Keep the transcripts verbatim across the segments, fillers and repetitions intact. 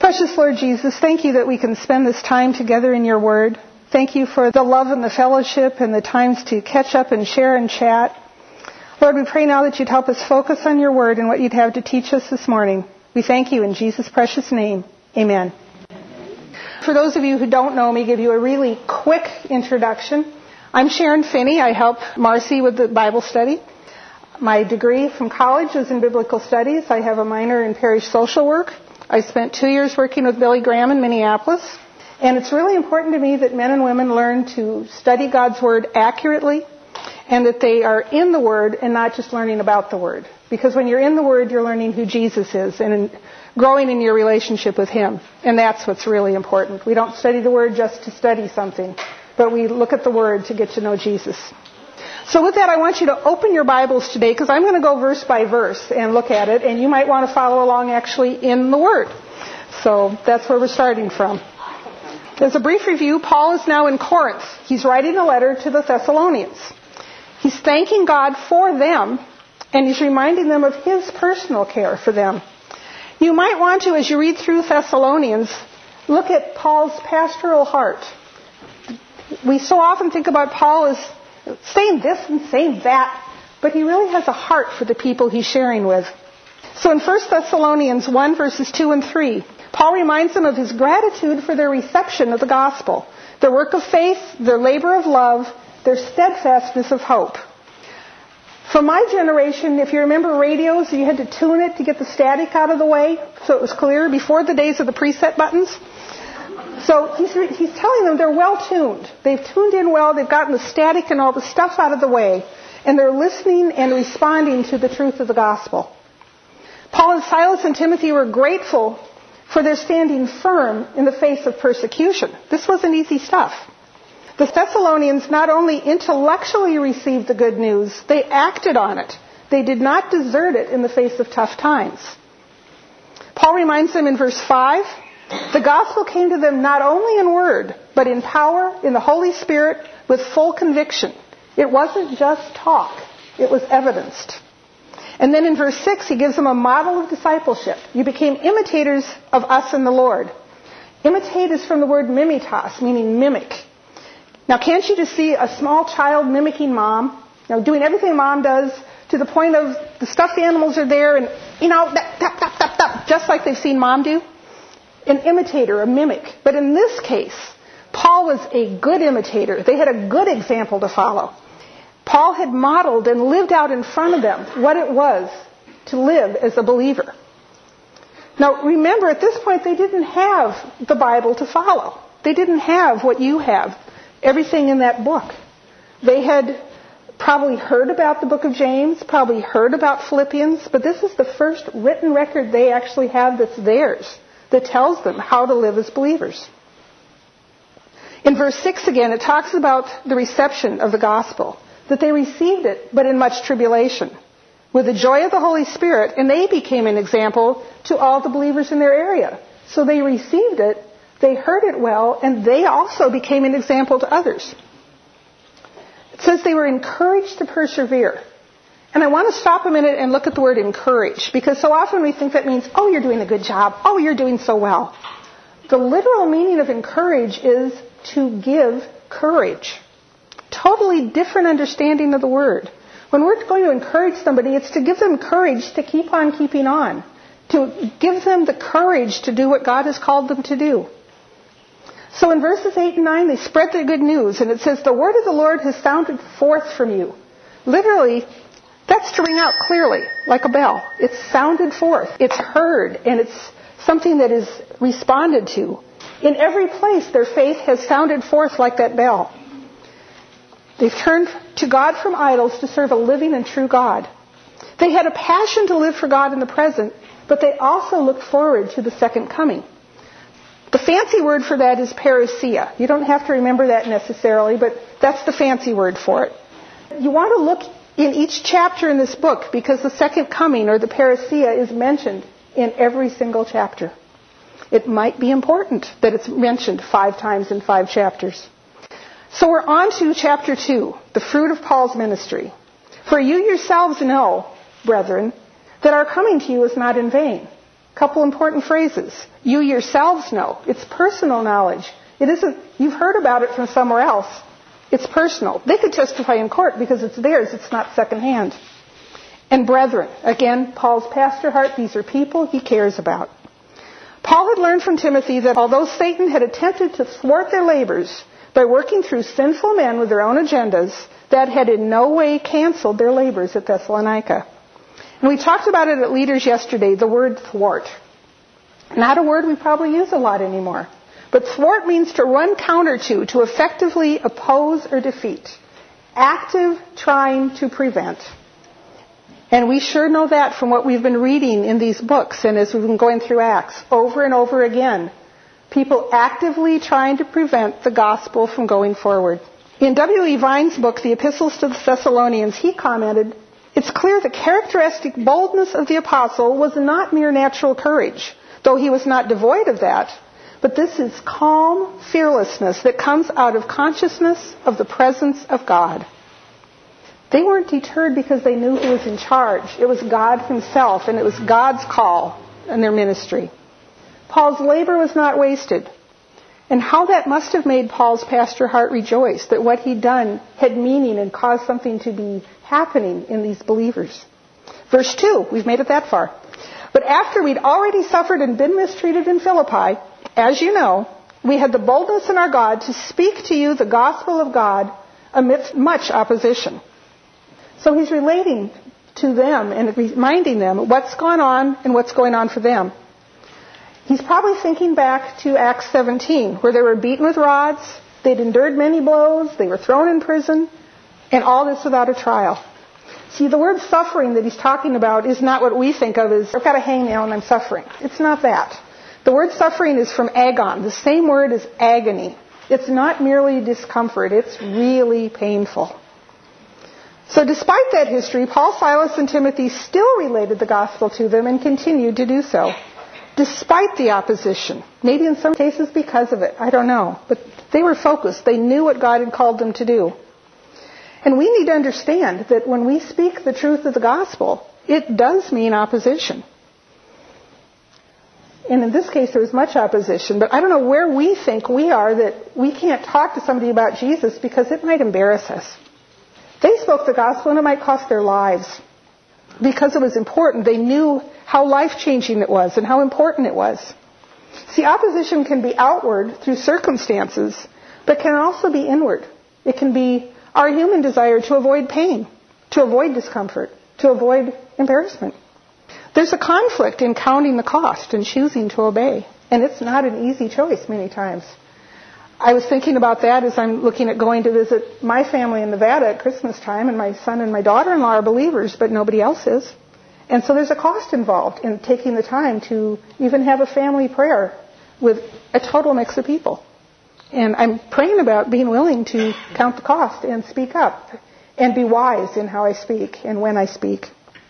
Precious Lord Jesus, thank you that we can spend this time together in your word. Thank you for the love and the fellowship and the times to catch up and share and chat. Lord, we pray now that you'd help us focus on your word and what you'd have to teach us this morning. We thank you in Jesus' precious name. Amen. For those of you who don't know me, give you a really quick introduction. I'm Sharon Finney. I help Marcy with the Bible study. My degree from college was in biblical studies. I have a minor in parish social work. I spent two years working with Billy Graham in Minneapolis. And it's really important to me that men and women learn to study God's Word accurately and that they are in the Word and not just learning about the Word. Because when you're in the Word, you're learning who Jesus is and in, growing in your relationship with Him. And that's what's really important. We don't study the Word just to study something, but we look at the Word to get to know Jesus. So with that, I want you to open your Bibles today because I'm going to go verse by verse and look at it, and you might want to follow along actually in the Word. So that's where we're starting from. As a brief review, Paul is now in Corinth. He's writing a letter to the Thessalonians. He's thanking God for them, and he's reminding them of his personal care for them. You might want to, as you read through Thessalonians, look at Paul's pastoral heart. We so often think about Paul as saying this and saying that, but he really has a heart for the people he's sharing with. So in First Thessalonians one, verses two and three, Paul reminds them of his gratitude for their reception of the gospel, their work of faith, their labor of love, their steadfastness of hope. From my generation, if you remember radios, you had to tune it to get the static out of the way so it was clear before the days of the preset buttons. So he's, he's telling them they're well tuned. They've tuned in well. They've gotten the static and all the stuff out of the way. And they're listening and responding to the truth of the gospel. Paul and Silas and Timothy were grateful for their standing firm in the face of persecution. This wasn't easy stuff. The Thessalonians not only intellectually received the good news, they acted on it. They did not desert it in the face of tough times. Paul reminds them in verse five, the gospel came to them not only in word, but in power, in the Holy Spirit, with full conviction. It wasn't just talk. It was evidenced. And then in verse six, he gives them a model of discipleship. You became imitators of us in the Lord. Imitate is from the word mimetos, meaning mimic. Now, can't you just see a small child mimicking mom? You know, doing everything mom does to the point of the stuffed animals are there and, you know, that, that, that, that, that, just like they've seen mom do? An imitator, a mimic. But in this case, Paul was a good imitator. They had a good example to follow. Paul had modeled and lived out in front of them what it was to live as a believer. Now, remember, at this point, they didn't have the Bible to follow. They didn't have what you have, everything in that book. They had probably heard about the book of James, probably heard about Philippians, but this is the first written record they actually have that's theirs, that tells them how to live as believers. In verse six again, it talks about the reception of the gospel, that they received it, but in much tribulation, with the joy of the Holy Spirit, and they became an example to all the believers in their area. So they received it, they heard it well, and they also became an example to others. It says they were encouraged to persevere. And I want to stop a minute and look at the word encourage, because so often we think that means, oh, you're doing a good job. Oh, you're doing so well. The literal meaning of encourage is to give courage. Totally different understanding of the word. When we're going to encourage somebody, it's to give them courage to keep on keeping on. To give them the courage to do what God has called them to do. So in verses eight and nine, they spread the good news. And it says, the word of the Lord has sounded forth from you. Literally, that's to ring out clearly, like a bell. It's sounded forth. It's heard, and it's something that is responded to. In every place, their faith has sounded forth like that bell. They've turned to God from idols to serve a living and true God. They had a passion to live for God in the present, but they also looked forward to the second coming. The fancy word for that is parousia. You don't have to remember that necessarily, but that's the fancy word for it. You want to look in each chapter in this book, because the second coming, or the parousia, is mentioned in every single chapter. It might be important that it's mentioned five times in five chapters. So we're on to chapter two, the fruit of Paul's ministry. For you yourselves know, brethren, that our coming to you is not in vain. Couple important phrases. You yourselves know. It's personal knowledge. It isn't, you've heard about it from somewhere else. It's personal. They could testify in court because it's theirs. It's not secondhand. And brethren. Again, Paul's pastor heart. These are people he cares about. Paul had learned from Timothy that although Satan had attempted to thwart their labors by working through sinful men with their own agendas, that had in no way canceled their labors at Thessalonica. And we talked about it at Leaders yesterday, the word thwart. Not a word we probably use a lot anymore. But thwart means to run counter to, to effectively oppose or defeat. Active trying to prevent. And we sure know that from what we've been reading in these books and as we've been going through Acts over and over again. People actively trying to prevent the gospel from going forward. In W E Vine's book, The Epistles to the Thessalonians, he commented, it's clear the characteristic boldness of the apostle was not mere natural courage, though he was not devoid of that. But this is calm fearlessness that comes out of consciousness of the presence of God. They weren't deterred because they knew who was in charge. It was God himself, and it was God's call in their ministry. Paul's labor was not wasted. And how that must have made Paul's pastor heart rejoice, that what he'd done had meaning and caused something to be happening in these believers. Verse two, we've made it that far. But after we'd already suffered and been mistreated in Philippi, as you know, we had the boldness in our God to speak to you the gospel of God amidst much opposition. So he's relating to them and reminding them what's gone on and what's going on for them. He's probably thinking back to Acts seventeen, where they were beaten with rods, they'd endured many blows, they were thrown in prison, and all this without a trial. See, the word suffering that he's talking about is not what we think of as, I've got a hangnail and I'm suffering. It's not that. The word suffering is from agon, the same word as agony. It's not merely discomfort, it's really painful. So despite that history, Paul, Silas, and Timothy still related the gospel to them and continued to do so. Despite the opposition. Maybe in some cases because of it. I don't know. But they were focused. They knew what God had called them to do. And we need to understand that when we speak the truth of the gospel, it does mean opposition. And in this case, there was much opposition. But I don't know where we think we are that we can't talk to somebody about Jesus because it might embarrass us. They spoke the gospel and it might cost their lives. Because it was important. They knew how life-changing it was and how important it was. See, opposition can be outward through circumstances, but can also be inward. It can be our human desire to avoid pain, to avoid discomfort, to avoid embarrassment. There's a conflict in counting the cost and choosing to obey. And it's not an easy choice many times. I was thinking about that as I'm looking at going to visit my family in Nevada at Christmas time, and my son and my daughter-in-law are believers, but nobody else is. And so there's a cost involved in taking the time to even have a family prayer with a total mix of people. And I'm praying about being willing to count the cost and speak up and be wise in how I speak and when I speak.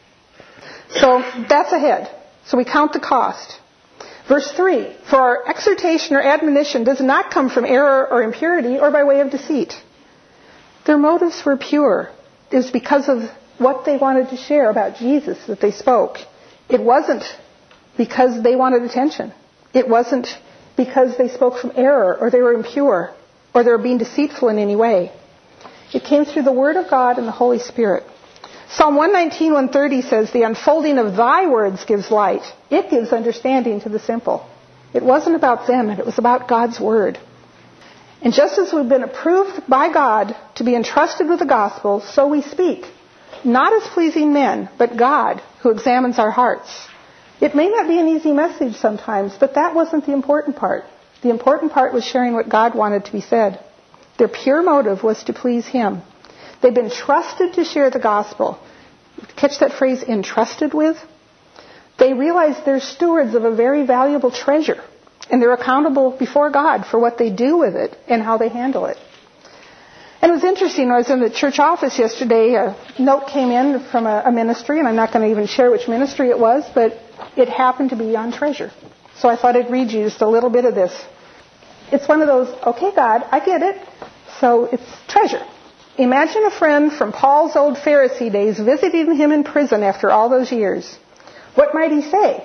So that's ahead. So we count the cost. Verse three, for our exhortation or admonition does not come from error or impurity or by way of deceit. Their motives were pure. It was because of what they wanted to share about Jesus that they spoke. It wasn't because they wanted attention. It wasn't because they spoke from error or they were impure or they were being deceitful in any way. It came through the Word of God and the Holy Spirit. Psalm one nineteen, one thirty says, the unfolding of thy words gives light. It gives understanding to the simple. It wasn't about them, it was about God's Word. And just as we've been approved by God to be entrusted with the gospel, so we speak. Not as pleasing men, but God, who examines our hearts. It may not be an easy message sometimes, but that wasn't the important part. The important part was sharing what God wanted to be said. Their pure motive was to please Him. They've been trusted to share the gospel. Catch that phrase, entrusted with? They realize they're stewards of a very valuable treasure. And they're accountable before God for what they do with it and how they handle it. And it was interesting, I was in the church office yesterday, a note came in from a, a ministry, and I'm not going to even share which ministry it was, but it happened to be on treasure. So I thought I'd read you just a little bit of this. It's one of those, okay, God, I get it. So it's treasure. Imagine a friend from Paul's old Pharisee days visiting him in prison after all those years. What might he say?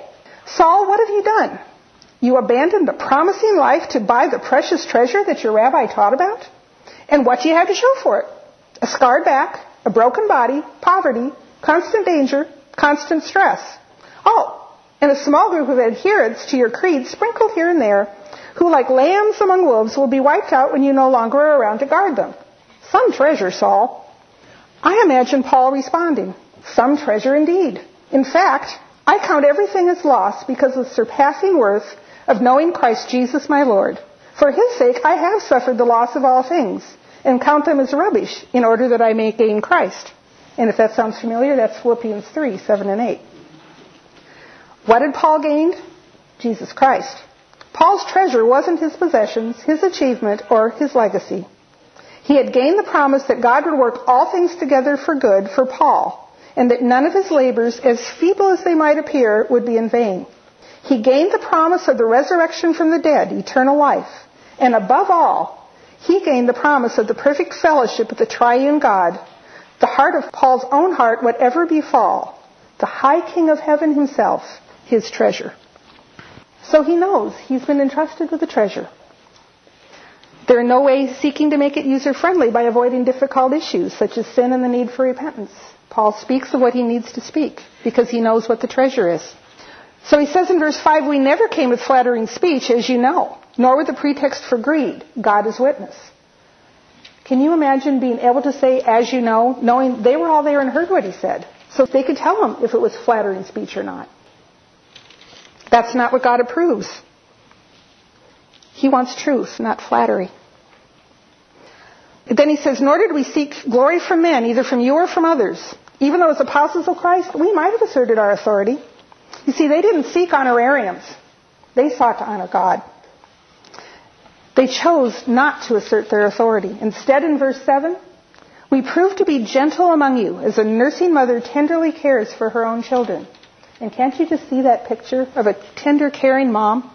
Saul, what have you done? You abandoned a promising life to buy the precious treasure that your rabbi taught about? And what do you have to show for it? A scarred back, a broken body, poverty, constant danger, constant stress. Oh, and a small group of adherents to your creed sprinkled here and there, who like lambs among wolves will be wiped out when you no longer are around to guard them. Some treasure, Saul. I imagine Paul responding, some treasure indeed. In fact, I count everything as loss because of the surpassing worth of knowing Christ Jesus my Lord. For his sake I have suffered the loss of all things, and count them as rubbish, in order that I may gain Christ. And if that sounds familiar, that's Philippians three, seven and eight. What had Paul gained? Jesus Christ. Paul's treasure wasn't his possessions, his achievement, or his legacy. He had gained the promise that God would work all things together for good for Paul, and that none of his labors, as feeble as they might appear, would be in vain. He gained the promise of the resurrection from the dead, eternal life. And above all, he gained the promise of the perfect fellowship with the triune God, the heart of Paul's own heart, whatever befall, the high King of heaven himself, his treasure. So he knows he's been entrusted with a treasure. There are no ways seeking to make it user-friendly by avoiding difficult issues, such as sin and the need for repentance. Paul speaks of what he needs to speak, because he knows what the treasure is. So he says in verse five, we never came with flattering speech, as you know, nor with a pretext for greed. God is witness. Can you imagine being able to say, as you know, knowing they were all there and heard what he said? So they could tell him if it was flattering speech or not. That's not what God approves. He wants truth, not flattery. Then he says, nor did we seek glory from men, either from you or from others. Even though as apostles of Christ, we might have asserted our authority. You see, they didn't seek honorariums. They sought to honor God. They chose not to assert their authority. Instead, in verse seven, we proved to be gentle among you, as a nursing mother tenderly cares for her own children. And can't you just see that picture of a tender, caring mom?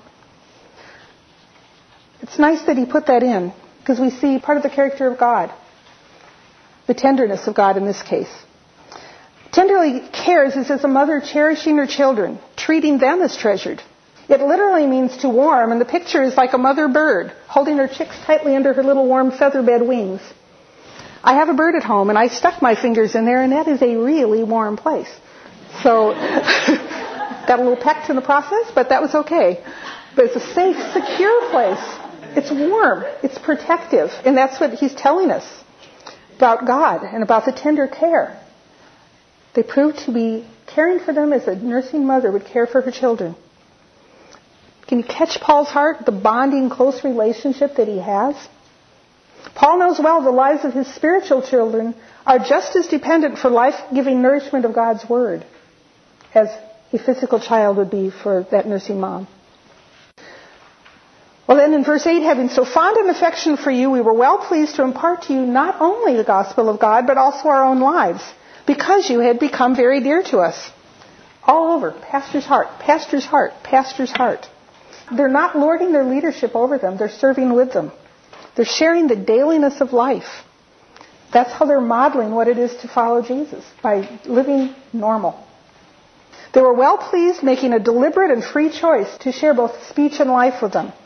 It's nice that he put that in, because we see part of the character of God. The tenderness of God in this case. Tenderly cares is as a mother cherishing her children, treating them as treasured. It literally means to warm, and the picture is like a mother bird holding her chicks tightly under her little warm feather bed wings. I have a bird at home, and I stuck my fingers in there, and that is a really warm place. So, got a little pecked in the process, but that was okay. But it's a safe, secure place. It's warm. It's protective. And that's what he's telling us about God and about the tender care. They proved to be caring for them as a nursing mother would care for her children. Can you catch Paul's heart, the bonding, close relationship that he has? Paul knows well the lives of his spiritual children are just as dependent for life-giving nourishment of God's Word as a physical child would be for that nursing mom. Well, then in verse eight, having so fond an affection for you, we were well pleased to impart to you not only the gospel of God, but also our own lives, because you had become very dear to us. All over, pastor's heart, pastor's heart, pastor's heart. They're not lording their leadership over them. They're serving with them. They're sharing the dailiness of life. That's how they're modeling what it is to follow Jesus, by living normal. They were well pleased, making a deliberate and free choice to share both speech and life with them.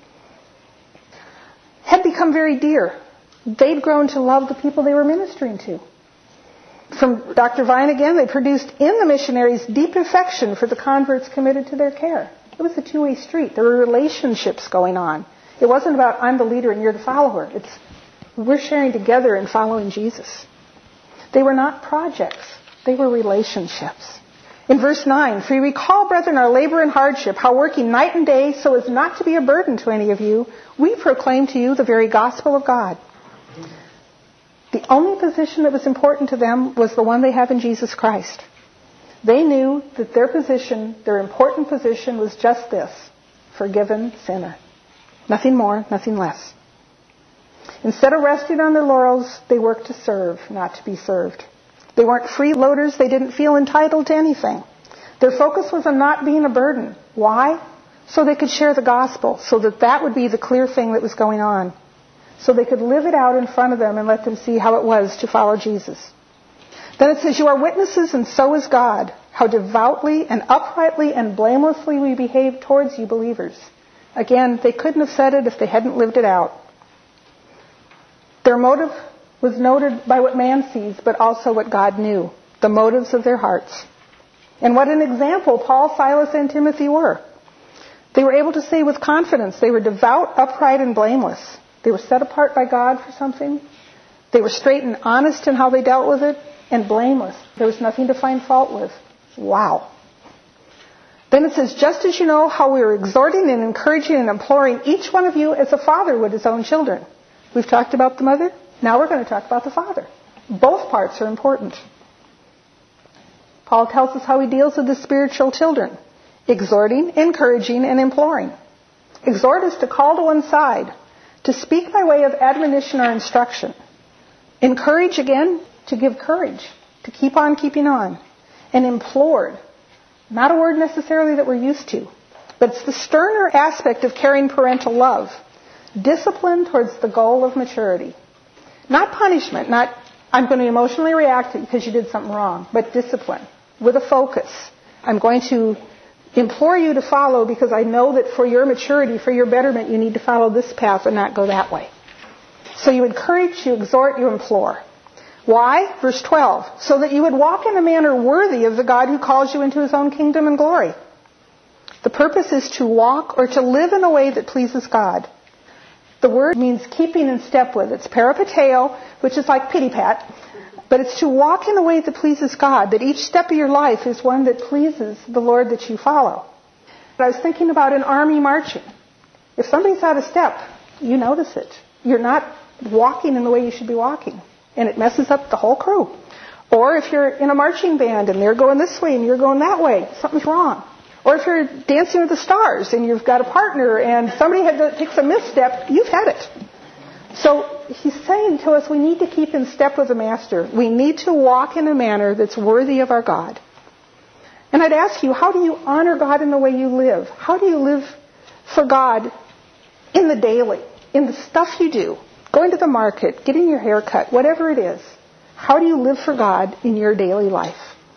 Had become very dear. They'd grown to love the people they were ministering to. From Doctor Vine again, they produced in the missionaries deep affection for the converts committed to their care. It was a two-way street. There were relationships going on. It wasn't about I'm the leader and you're the follower. It's we're sharing together and following Jesus. They were not projects. They were relationships. In verse nine, for you recall, brethren, our labor and hardship, how working night and day so as not to be a burden to any of you, we proclaim to you the very gospel of God. The only position that was important to them was the one they have in Jesus Christ. They knew that their position, their important position, was just this: forgiven sinner. Nothing more, nothing less. Instead of resting on their laurels, they worked to serve, not to be served. They weren't freeloaders. They didn't feel entitled to anything. Their focus was on not being a burden. Why? So they could share the gospel, so that that would be the clear thing that was going on. So they could live it out in front of them and let them see how it was to follow Jesus. Then it says, you are witnesses and so is God, how devoutly and uprightly and blamelessly we behave towards you believers. Again, they couldn't have said it if they hadn't lived it out. Their motive was noted by what man sees, but also what God knew, the motives of their hearts. And what an example Paul, Silas, and Timothy were. They were able to say with confidence they were devout, upright, and blameless. They were set apart by God for something. They were straight and honest in how they dealt with it, and blameless. There was nothing to find fault with. Wow. Then it says, just as you know how we are exhorting and encouraging and imploring each one of you as a father would his own children. We've talked about the mother. Now we're going to talk about the father. Both parts are important. Paul tells us how he deals with the spiritual children. Exhorting, encouraging, and imploring. Exhort is to call to one side, to speak by way of admonition or instruction. Encourage, again, to give courage, to keep on keeping on. And implored, not a word necessarily that we're used to, but it's the sterner aspect of caring parental love. Discipline towards the goal of maturity. Not punishment, not I'm going to emotionally react because you did something wrong, but discipline with a focus. I'm going to implore you to follow because I know that for your maturity, for your betterment, you need to follow this path and not go that way. So you encourage, you exhort, you implore. Why? Verse twelve. So that you would walk in a manner worthy of the God who calls you into his own kingdom and glory. The purpose is to walk or to live in a way that pleases God. The word means keeping in step with. It's peripateo, which is like pity-pat. But it's to walk in a way that pleases God, that each step of your life is one that pleases the Lord that you follow. I was thinking about an army marching. If somebody's out of step, you notice it. You're not walking in the way you should be walking. And it messes up the whole crew. Or if you're in a marching band and they're going this way and you're going that way, something's wrong. Or if you're dancing with the stars and you've got a partner and somebody had to, takes a misstep, you've had it. So he's saying to us we need to keep in step with the Master. We need to walk in a manner that's worthy of our God. And I'd ask you, how do you honor God in the way you live? How do you live for God in the daily, in the stuff you do? Going to the market, getting your hair cut, whatever it is. How do you live for God in your daily life?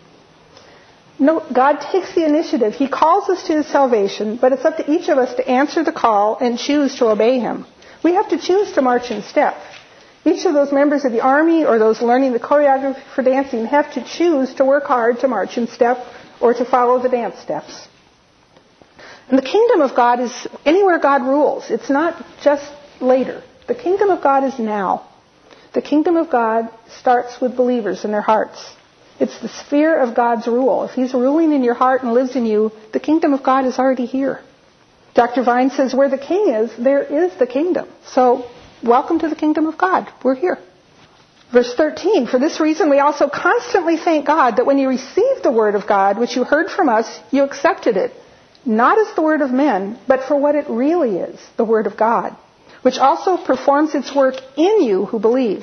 No, God takes the initiative. He calls us to his salvation, but it's up to each of us to answer the call and choose to obey him. We have to choose to march in step. Each of those members of the army or those learning the choreography for dancing have to choose to work hard to march in step or to follow the dance steps. And the kingdom of God is anywhere God rules. It's not just later. The kingdom of God is now. The kingdom of God starts with believers in their hearts. It's the sphere of God's rule. If he's ruling in your heart and lives in you, the kingdom of God is already here. Doctor Vine says where the king is, there is the kingdom. So, welcome to the kingdom of God. We're here. Verse thirteen, for this reason we also constantly thank God that when you received the word of God, which you heard from us, you accepted it, not as the word of men, but for what it really is, the word of God, which also performs its work in you who believe.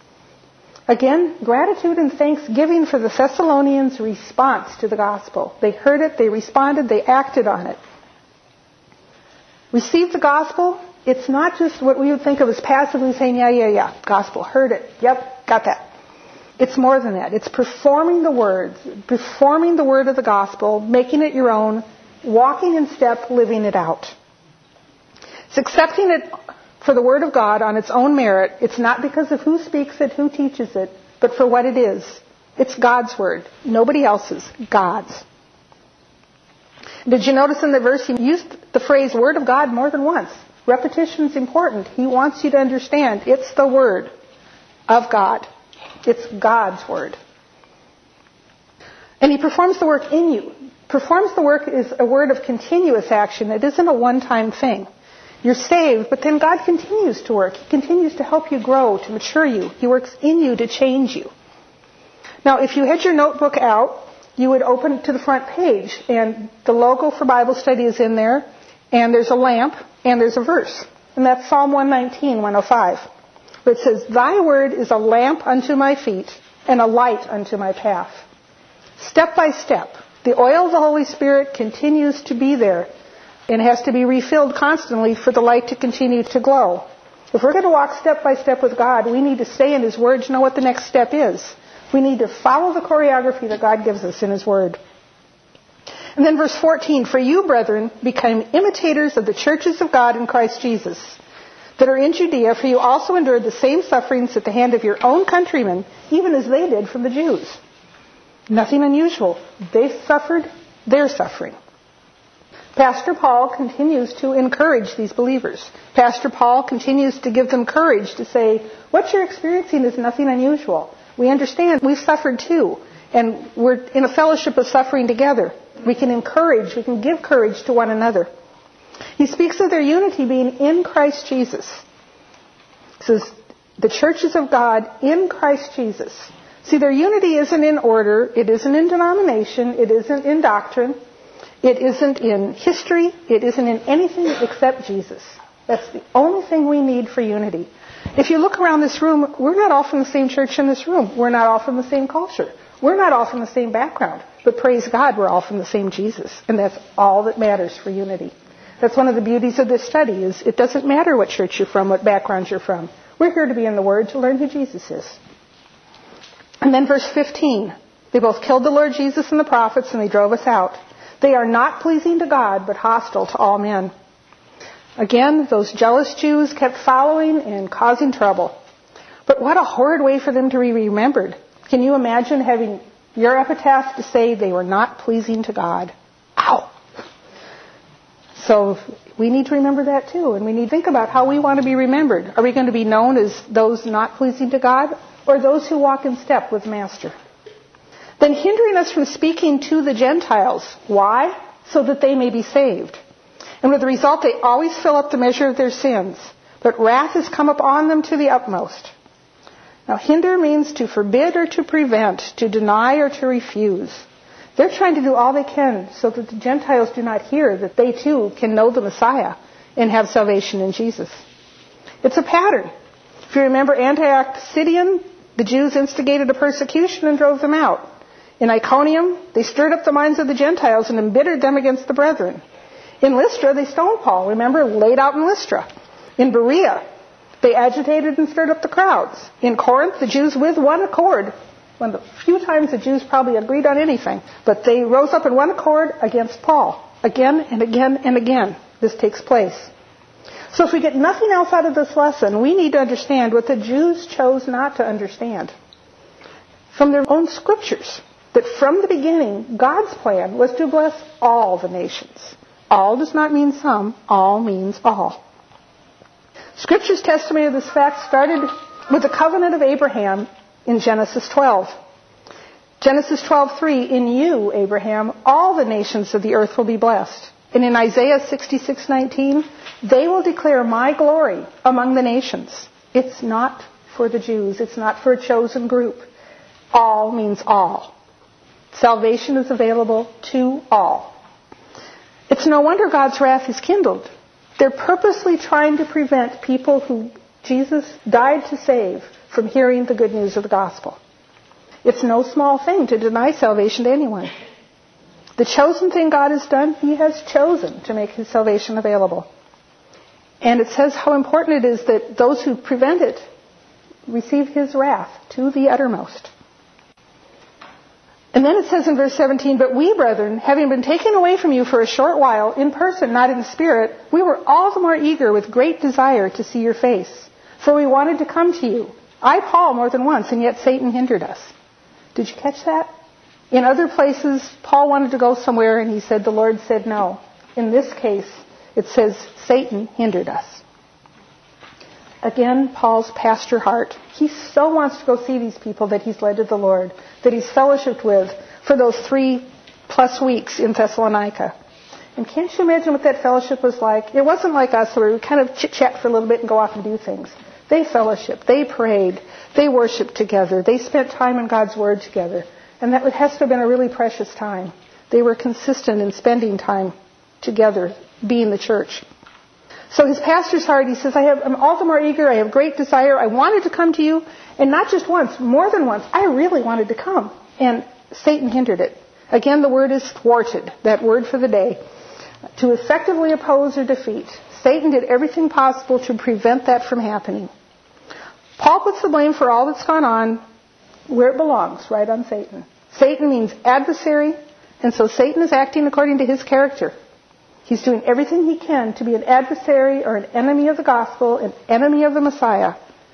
Again, gratitude and thanksgiving for the Thessalonians' response to the gospel. They heard it, they responded, they acted on it. Receive the gospel, it's not just what we would think of as passively saying, yeah, yeah, yeah, gospel, heard it, yep, got that. It's more than that. It's performing the words, performing the word of the gospel, making it your own, walking in step, living it out. It's accepting it for the word of God on its own merit. It's not because of who speaks it, who teaches it, but for what it is. It's God's word. Nobody else's. God's. Did you notice in the verse he used the phrase word of God more than once? Repetition is important. He wants you to understand it's the word of God. It's God's word. And he performs the work in you. Performs the work is a word of continuous action. It isn't a one-time thing. You're saved, but then God continues to work. He continues to help you grow, to mature you. He works in you to change you. Now, if you had your notebook out, you would open it to the front page, and the logo for Bible study is in there, and there's a lamp, and there's a verse. And that's Psalm one nineteen, one oh five, where it says, Thy word is a lamp unto my feet, and a light unto my path. Step by step, the oil of the Holy Spirit continues to be there, and has to be refilled constantly for the light to continue to glow. If we're going to walk step by step with God, we need to stay in his word to know what the next step is. We need to follow the choreography that God gives us in his word. And then verse fourteen, for you, brethren, become imitators of the churches of God in Christ Jesus that are in Judea, for you also endured the same sufferings at the hand of your own countrymen, even as they did from the Jews. Nothing unusual. They suffered, they're suffering. Pastor Paul continues to encourage these believers. Pastor Paul continues to give them courage to say, what you're experiencing is nothing unusual. We understand we've suffered too, and we're in a fellowship of suffering together. We can encourage, we can give courage to one another. He speaks of their unity being in Christ Jesus. He says, the churches of God in Christ Jesus. See, their unity isn't in order, it isn't in denomination, it isn't in doctrine, it isn't in history, it isn't in anything except Jesus. That's the only thing we need for unity. If you look around this room, we're not all from the same church in this room. We're not all from the same culture. We're not all from the same background. But praise God, we're all from the same Jesus. And that's all that matters for unity. That's one of the beauties of this study, is it doesn't matter what church you're from, what background you're from. We're here to be in the Word to learn who Jesus is. And then verse fifteen, they both killed the Lord Jesus and the prophets, and they drove us out. They are not pleasing to God, but hostile to all men. Again, those jealous Jews kept following and causing trouble. But what a horrid way for them to be remembered. Can you imagine having your epitaph to say they were not pleasing to God? Ow! So we need to remember that too, and we need to think about how we want to be remembered. Are we going to be known as those not pleasing to God, or those who walk in step with Master? Then hindering us from speaking to the Gentiles. Why? So that they may be saved. And with the result, they always fill up the measure of their sins. But wrath has come upon them to the utmost. Now, hinder means to forbid or to prevent, to deny or to refuse. They're trying to do all they can so that the Gentiles do not hear that they too can know the Messiah and have salvation in Jesus. It's a pattern. If you remember Antioch Pisidian, the Jews instigated a persecution and drove them out. In Iconium, they stirred up the minds of the Gentiles and embittered them against the brethren. In Lystra, they stoned Paul, remember, laid out in Lystra. In Berea, they agitated and stirred up the crowds. In Corinth, the Jews with one accord, one of the few times the Jews probably agreed on anything, but they rose up in one accord against Paul. Again and again and again, this takes place. So if we get nothing else out of this lesson, we need to understand what the Jews chose not to understand from their own scriptures. That from the beginning, God's plan was to bless all the nations. All does not mean some. All means all. Scripture's testimony of this fact started with the covenant of Abraham in Genesis twelve. Genesis twelve three, in you, Abraham, all the nations of the earth will be blessed. And in Isaiah sixty-six nineteen, they will declare my glory among the nations. It's not for the Jews. It's not for a chosen group. All means all. Salvation is available to all. It's no wonder God's wrath is kindled. They're purposely trying to prevent people who Jesus died to save from hearing the good news of the gospel. It's no small thing to deny salvation to anyone. The chosen thing God has done, He has chosen to make His salvation available. And it says how important it is that those who prevent it receive His wrath to the uttermost. And then it says in verse seventeen, but we, brethren, having been taken away from you for a short while, in person, not in spirit, we were all the more eager with great desire to see your face. For we wanted to come to you. I, Paul, more than once, and yet Satan hindered us. Did you catch that? In other places, Paul wanted to go somewhere, and he said, the Lord said no. In this case, it says Satan hindered us. Again, Paul's pastor heart. He so wants to go see these people that he's led to the Lord, that he's fellowshiped with for those three plus weeks in Thessalonica. And can't you imagine what that fellowship was like? It wasn't like us where we kind of chit-chat for a little bit and go off and do things. They fellowshiped. They prayed. They worshiped together. They spent time in God's Word together. And that has to have been a really precious time. They were consistent in spending time together, being the church. So his pastor's heart, he says, I have, I'm all the more eager. I have great desire. I wanted to come to you. And not just once, more than once. I really wanted to come. And Satan hindered it. Again, the word is thwarted, that word for the day. To effectively oppose or defeat. Satan did everything possible to prevent that from happening. Paul puts the blame for all that's gone on where it belongs, right on Satan. Satan means adversary. And so Satan is acting according to his character. He's doing everything he can to be an adversary or an enemy of the gospel, an enemy of the Messiah,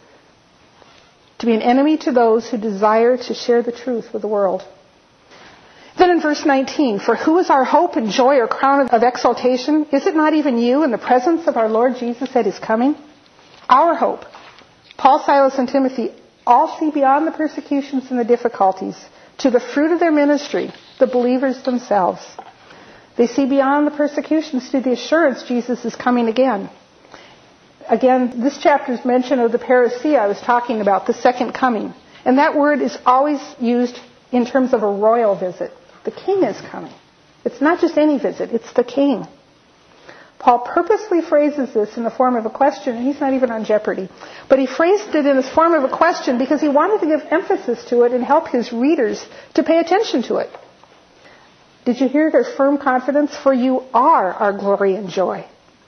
to be an enemy to those who desire to share the truth with the world. Then in verse nineteen, for who is our hope and joy or crown of exaltation? Is it not even you in the presence of our Lord Jesus at his coming? Our hope. Paul, Silas, and Timothy all see beyond the persecutions and the difficulties to the fruit of their ministry, the believers themselves. They see beyond the persecutions to the assurance Jesus is coming again. Again, this chapter's mention of the parousia I was talking about, the second coming. And that word is always used in terms of a royal visit. The king is coming. It's not just any visit, it's the king. Paul purposely phrases this in the form of a question, and he's not even on Jeopardy. But he phrased it in the form of a question because he wanted to give emphasis to it and help his readers to pay attention to it. Did you hear their firm confidence? For you are our glory and joy.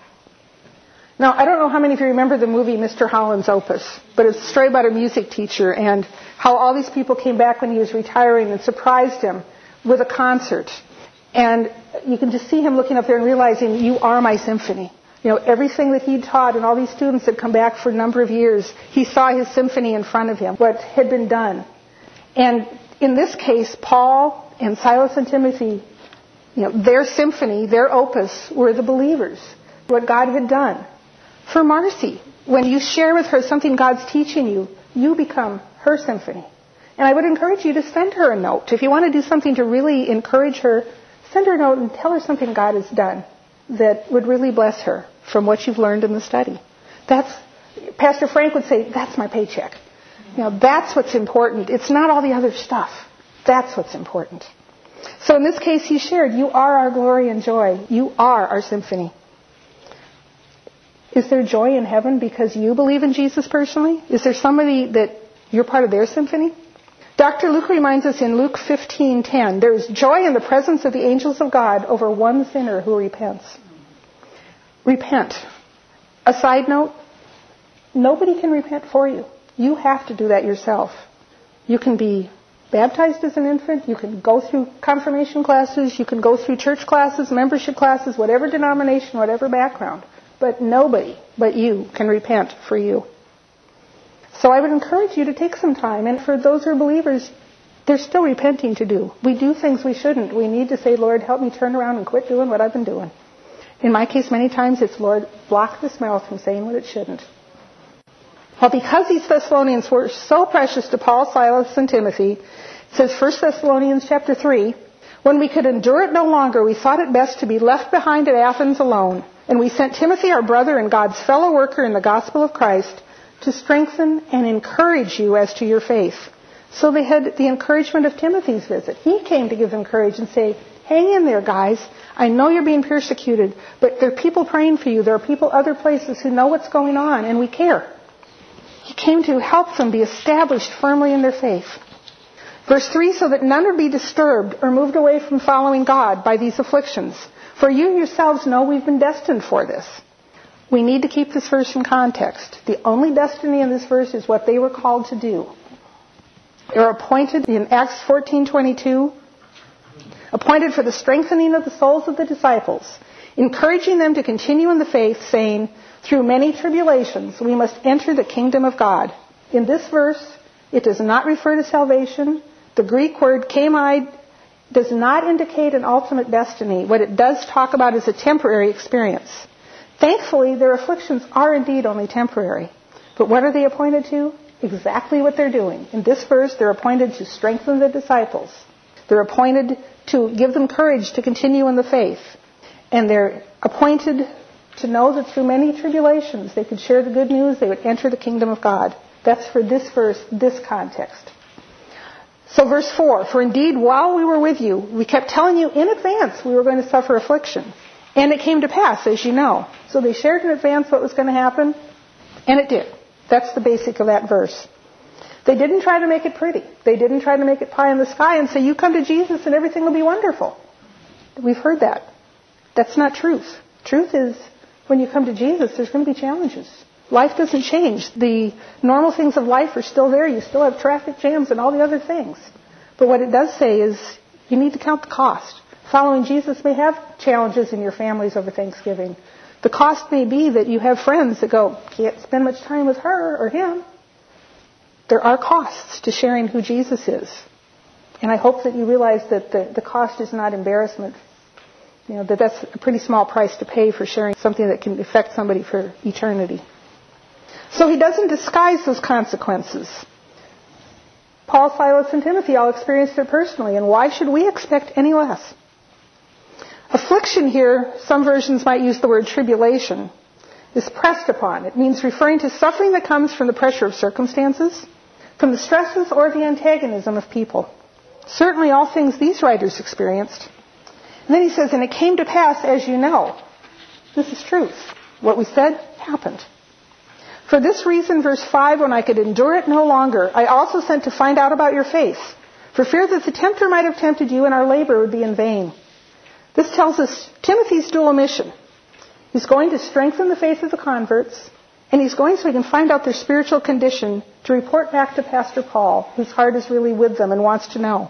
Now, I don't know how many of you remember the movie Mister Holland's Opus, but it's a story about a music teacher and how all these people came back when he was retiring and surprised him with a concert. And you can just see him looking up there and realizing, you are my symphony. You know, everything that he taught and all these students had come back for a number of years, he saw his symphony in front of him, what had been done. And in this case, Paul and Silas and Timothy, you know, their symphony, their opus, were the believers, what God had done. For Marcy, when you share with her something God's teaching you, you become her symphony. And I would encourage you to send her a note. If you want to do something to really encourage her, send her a note and tell her something God has done that would really bless her from what you've learned in the study. That's, Pastor Frank would say, that's my paycheck. You know, that's what's important. It's not all the other stuff. That's what's important. So in this case, he shared, you are our glory and joy. You are our symphony. Is there joy in heaven because you believe in Jesus personally? Is there somebody that you're part of their symphony? Doctor Luke reminds us in Luke fifteen ten, there is joy in the presence of the angels of God over one sinner who repents. Repent. A side note, nobody can repent for you. You have to do that yourself. You can be baptized as an infant. You can go through confirmation classes. You can go through church classes, membership classes, whatever denomination, whatever background. But nobody but you can repent for you. So I would encourage you to take some time. And for those who are believers, there's still repenting to do. We do things we shouldn't. We need to say, Lord, help me turn around and quit doing what I've been doing. In my case, many times it's, Lord, block this mouth from saying what it shouldn't. Well, because these Thessalonians were so precious to Paul, Silas, and Timothy, it says First Thessalonians chapter three, when we could endure it no longer, we thought it best to be left behind at Athens alone. And we sent Timothy, our brother and God's fellow worker in the gospel of Christ, to strengthen and encourage you as to your faith. So they had the encouragement of Timothy's visit. He came to give them courage and say, hang in there, guys. I know you're being persecuted, but there are people praying for you. There are people other places who know what's going on, and we care. He came to help them be established firmly in their faith. Verse three, so that none would be disturbed or moved away from following God by these afflictions. For you yourselves know we've been destined for this. We need to keep this verse in context. The only destiny in this verse is what they were called to do. They were appointed in Acts fourteen twenty-two, appointed for the strengthening of the souls of the disciples, encouraging them to continue in the faith, saying, through many tribulations we must enter the kingdom of God. In this verse, it does not refer to salvation. The Greek word kamai does not indicate an ultimate destiny. What it does talk about is a temporary experience. Thankfully, their afflictions are indeed only temporary. But what are they appointed to? Exactly what they're doing. In this verse, they're appointed to strengthen the disciples. They're appointed to give them courage to continue in the faith. And they're appointed to know that through many tribulations, they could share the good news, they would enter the kingdom of God. That's for this verse, this context. So verse four, for indeed, while we were with you, we kept telling you in advance we were going to suffer affliction. And it came to pass, as you know. So they shared in advance what was going to happen, and it did. That's the basic of that verse. They didn't try to make it pretty. They didn't try to make it pie in the sky and say, you come to Jesus and everything will be wonderful. We've heard that. That's not truth. Truth is, when you come to Jesus, there's going to be challenges. Life doesn't change. The normal things of life are still there. You still have traffic jams and all the other things. But what it does say is, you need to count the cost. Following Jesus may have challenges in your families over Thanksgiving. The cost may be that you have friends that go, can't spend much time with her or him. There are costs to sharing who Jesus is. And I hope that you realize that the, the cost is not embarrassment. You know, that that's a pretty small price to pay for sharing something that can affect somebody for eternity. So he doesn't disguise those consequences. Paul, Silas, and Timothy all experienced it personally, and why should we expect any less? Affliction here, some versions might use the word tribulation, is pressed upon. It means referring to suffering that comes from the pressure of circumstances, from the stresses or the antagonism of people. Certainly all things these writers experienced. And then he says, and it came to pass, as you know. This is truth. What we said happened. For this reason, verse five, when I could endure it no longer, I also sent to find out about your faith, for fear that the tempter might have tempted you and our labor would be in vain. This tells us Timothy's dual mission. He's going to strengthen the faith of the converts, and he's going so he can find out their spiritual condition to report back to Pastor Paul, whose heart is really with them and wants to know.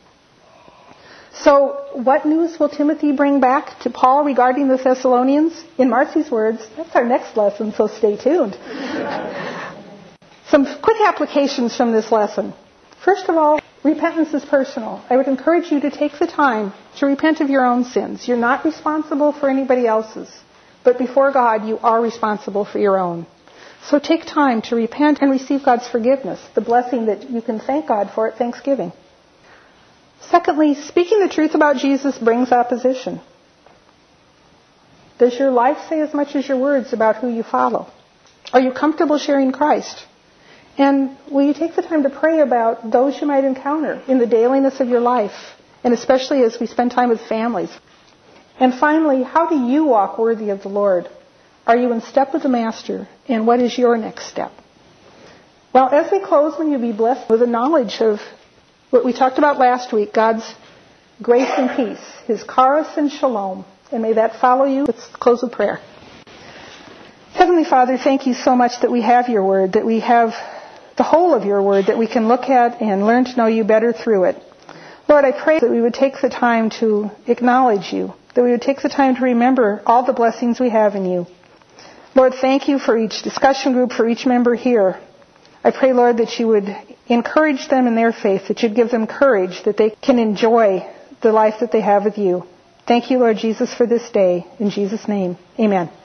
So what news will Timothy bring back to Paul regarding the Thessalonians? In Marcy's words, that's our next lesson, so stay tuned. Some quick applications from this lesson. First of all, repentance is personal. I would encourage you to take the time to repent of your own sins. You're not responsible for anybody else's, but before God, you are responsible for your own. So take time to repent and receive God's forgiveness, the blessing that you can thank God for at Thanksgiving. Secondly, speaking the truth about Jesus brings opposition. Does your life say as much as your words about who you follow? Are you comfortable sharing Christ? And will you take the time to pray about those you might encounter in the dailiness of your life, and especially as we spend time with families? And finally, how do you walk worthy of the Lord? Are you in step with the Master? And what is your next step? Well, as we close, may you be blessed with the knowledge of what we talked about last week, God's grace and peace, His charis and shalom. And may that follow you. Let's close with prayer. Heavenly Father, thank you so much that we have your word, that we have the whole of your word that we can look at and learn to know you better through it. Lord, I pray that we would take the time to acknowledge you, that we would take the time to remember all the blessings we have in you. Lord, thank you for each discussion group, for each member here. I pray, Lord, that you would encourage them in their faith, that you'd give them courage, that they can enjoy the life that they have with you. Thank you, Lord Jesus, for this day. In Jesus' name, amen.